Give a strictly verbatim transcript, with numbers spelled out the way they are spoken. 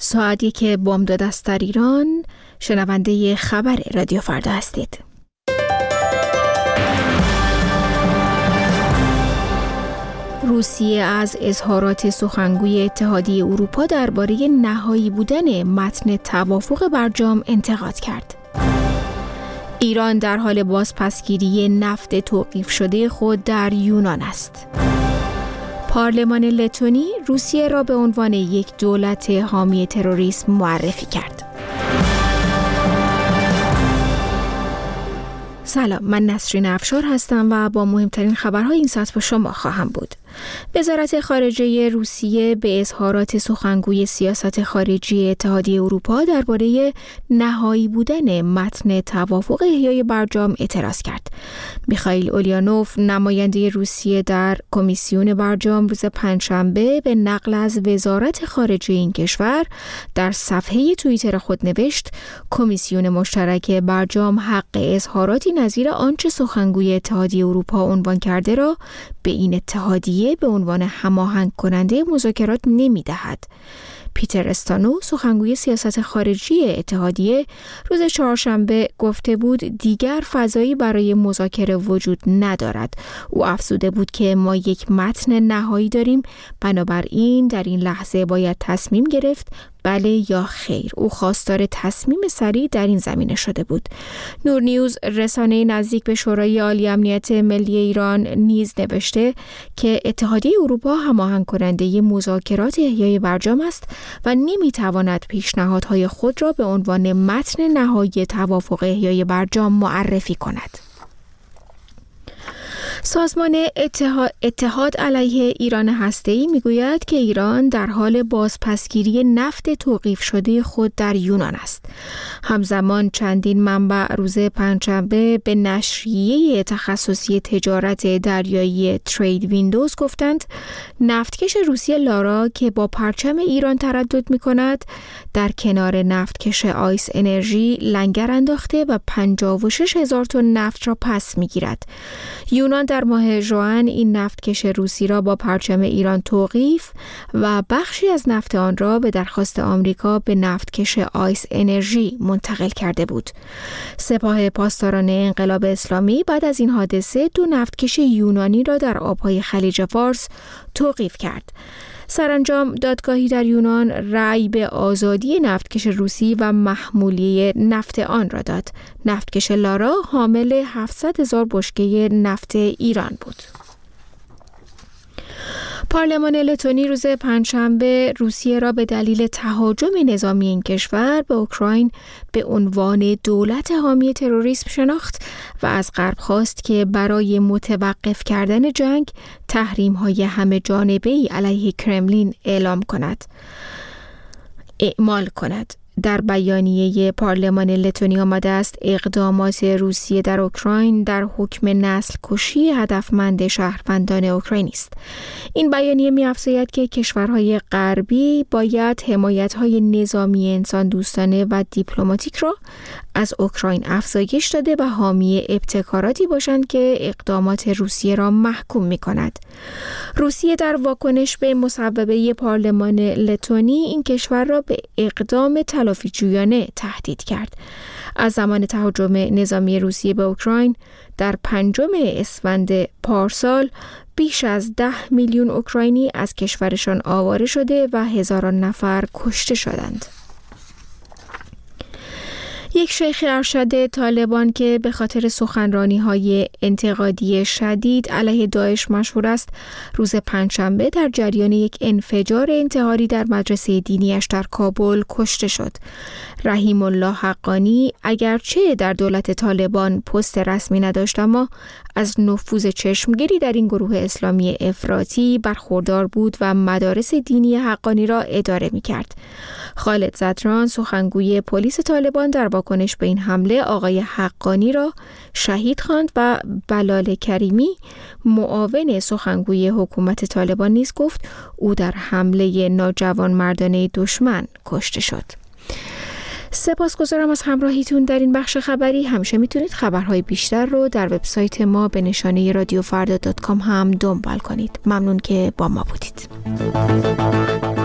ساعتی که بامداد است در ایران. شنونده خبر رادیو فردا هستید. روسیه از اظهارات سخنگوی اتحادیه اروپا درباره نهایی بودن متن توافق برجام انتقاد کرد. ایران در حال بازپسگیری نفت توقیف شده خود در یونان است. پارلمان لتونی روسیه را به عنوان یک دولت حامی تروریسم معرفی کرد. سلام، من نسرین افشار هستم و با مهمترین خبرهای این ساعت با شما خواهم بود. وزارت خارجه روسیه به اظهارات سخنگوی سیاست خارجی اتحادیه اروپا درباره نهایی بودن متن توافق احیای برجام اعتراض کرد. میخائیل اولیانوف، نماینده روسیه در کمیسیون برجام، روز پنجشنبه به نقل از وزارت خارجه این کشور در صفحه توییتر خود نوشت: کمیسیون مشترک برجام حق اظهاراتی نظیر آنچه سخنگوی اتحادیه اروپا عنوان کرده را به این اتحادیه به عنوان هماهنگ کننده مذاکرات نمی دهد. پیتر استانو، سخنگوی سیاست خارجی اتحادیه، روز چهارشنبه گفته بود دیگر فضایی برای مذاکره وجود ندارد. او افزوده بود که ما یک متن نهایی داریم، بنابراین در این لحظه باید تصمیم گرفت بله یا خیر. او خواستار تصمیم سریع در این زمینه شده بود. نور نیوز، رسانه نزدیک به شورای عالی امنیت ملی ایران، نیز نوشته که اتحادیه اروپا هماهنگ کننده مذاکرات احیای برجام است و نمیتواند پیشنهادهای خود را به عنوان متن نهایی توافق احیای برجام معرفی کند. سازمان اتحاد, اتحاد علیه ایران هسته‌ای میگوید که ایران در حال بازپسگیری نفت توقیف شده خود در یونان است. همزمان چندین منبع روز پنجشنبه به نشریه تخصصی تجارت دریایی ترید ویندوز گفتند نفتکش روسیه لارا که با پرچم ایران تردد می‌کند در کنار نفتکش آیس انرژی لنگر انداخته و پنجاه و شش هزار تن نفت را پس می‌گیرد. یونان در ماه ژوئن این نفتکش روسی را با پرچم ایران توقیف و بخشی از نفت آن را به درخواست آمریکا به نفتکش آیس انرژی منتقل کرده بود. سپاه پاسداران انقلاب اسلامی بعد از این حادثه دو نفتکش یونانی را در آبهای خلیج فارس توقیف کرد. سرانجام دادگاهی در یونان رأی به آزادی نفتکش روسی و محمولیه نفت آن را داد. نفتکش لارا حامل هفتصد هزار بشکه نفت ایران بود. پارلمان لتونی روز پنجشنبه روسیه را به دلیل تهاجم نظامی این کشور به اوکراین به عنوان دولت حامی تروریسم شناخت و از غرب خواست که برای متوقف کردن جنگ تحریم‌های همه جانبه‌ای علیه کرملین اعلام کند. اعمال کند. در بیانیه پارلمان لتونی آمده است اقدامات روسیه در اوکراین در حکم نسل کشی هدفمند شهروندان اوکراینی است. این بیانیه می‌افزاید که کشورهای غربی باید حمایت‌های نظامی انسان دوستانه و دیپلماتیک را از اوکراین افزایش داده و حامی ابتکاراتی باشند که اقدامات روسیه را محکوم می‌کند. روسیه در واکنش به مصوبه پارلمان لتونی این کشور را به اقدام تلافی جویانه تهدید کرد. از زمان تهاجم نظامی روسیه به اوکراین در پنجم اسفند پارسال بیش از ده میلیون اوکراینی از کشورشان آواره شده و هزاران نفر کشته شدند. یک شیخ ارشد طالبان که به خاطر سخنرانی‌های انتقادی شدید علیه داعش مشهور است، روز پنجشنبه در جریان یک انفجار انتحاری در مدرسه دینیش در کابل کشته شد. رحیم الله حقانی اگرچه در دولت طالبان پست رسمی نداشت، اما از نفوذ چشمگیری در این گروه اسلامی افراطی برخوردار بود و مدارس دینی حقانی را اداره می‌کرد. خالد زدران، سخنگوی پلیس طالبان، در واکنش به این حمله آقای حقانی را شهید خواند و بلال کریمی، معاون سخنگوی حکومت طالبان، نیز گفت او در حمله ناجوانمردانه دشمن کشته شد. سپاسگزارم از همراهیتون در این بخش خبری. همیشه میتونید خبرهای بیشتر رو در وبسایت ما به نشانه رادیو فردا دات کام هم دنبال کنید. ممنون که با ما بودید.